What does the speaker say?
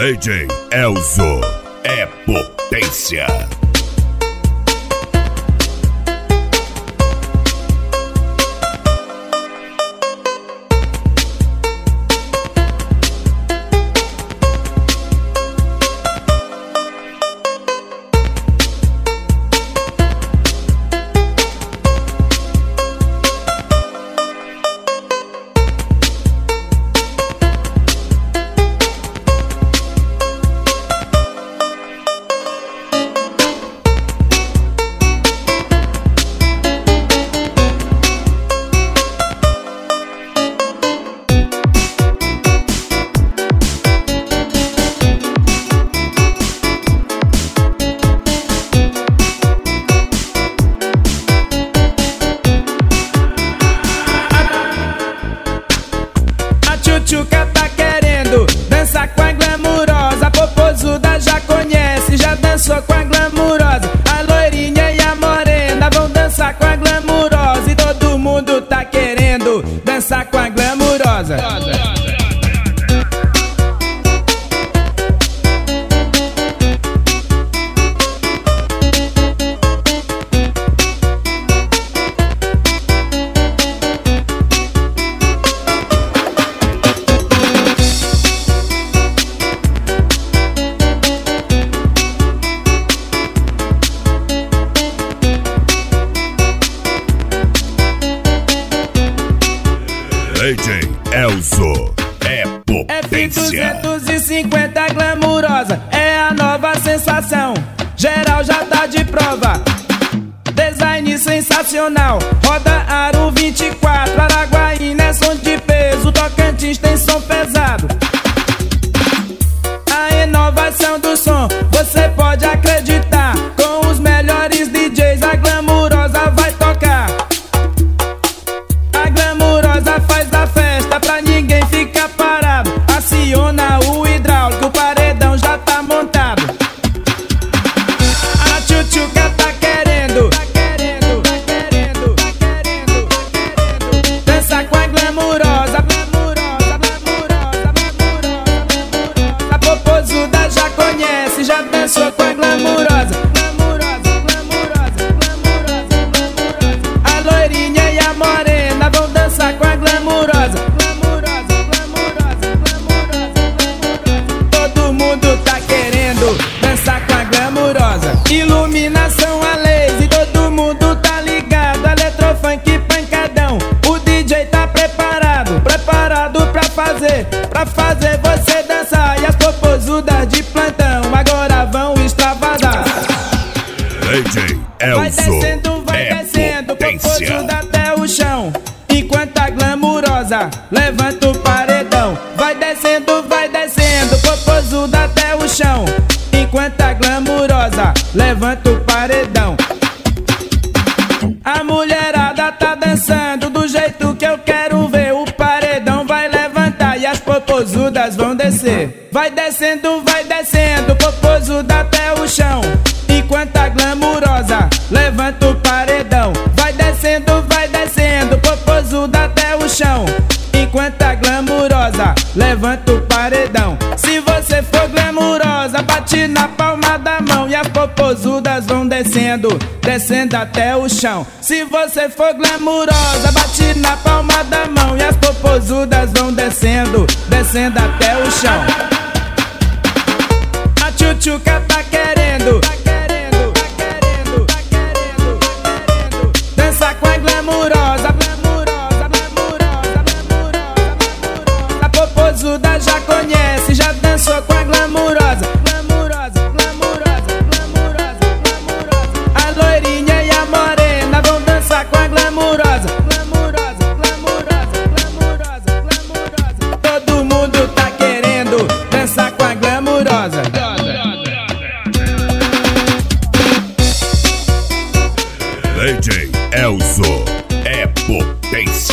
DJ Elzo é potência. Tchutchuca tá querendo dançar com a glamurosa. Popozuda já conhece, já dançou com a glamurosa. A loirinha e a morena vão dançar com a glamurosa. E todo mundo tá querendo dançar com a glamurosa. DJ Elzo é potência. F250 glamurosa é a nova sensação. Geral já tá de prova. Design sensacional. Roda Aro 24. Araguaína é som de peso. Tocantins tem som pesado. A inovação do som, você pode acreditar. Com os melhores DJs a glamurosa vai tocar. A glamurosa faz a festa pra ninguém ficar parado. Aciona o hidráulico, o paredão já tá montado. A tchutchuca tá querendo dançar com a glamurosa. A popozuda já conhece, já dançou com a glamurosa. A loirinha e a morena vão dançar com a glamurosa. Todo mundo tá querendo dançar com a glamurosa. Iluminação a laser, todo mundo tá ligado. Eletrofunk pancadão, o DJ tá preparado pra fazer você dançar. E as popozudas de plantão agora vão extravasar. DJ Elzo Vai descendo, popozuda até o chão. Enquanto a glamurosa levanta o paredão. Vai descendo, popozuda até o chão. Enquanto a glamurosa levanta o paredão. A mulherada tá dançando do jeito que eu quero ver. O paredão vai levantar e as popozudas vão descer. Vai descendo, popozuda até o chão. Enquanto a glamurosa levanta o paredão. Vai descendo, popozuda até o chão. Enquanto a glamurosa levanta o paredão. Se você for glamurosa, bate na palma da mão. E as popozudas vão descendo até o chão. Se você for glamurosa, bate na palma da mão. E as popozudas vão descendo até o chão. A tchutchuca tá querendo dançar com a glamurosa. A popozuda já conhece, já dançou com a glamurosa. A loirinha e a morena vão dançar com a glamurosa. Todo mundo tá querendo dançar com a glamurosa. DJ Elzo é potência.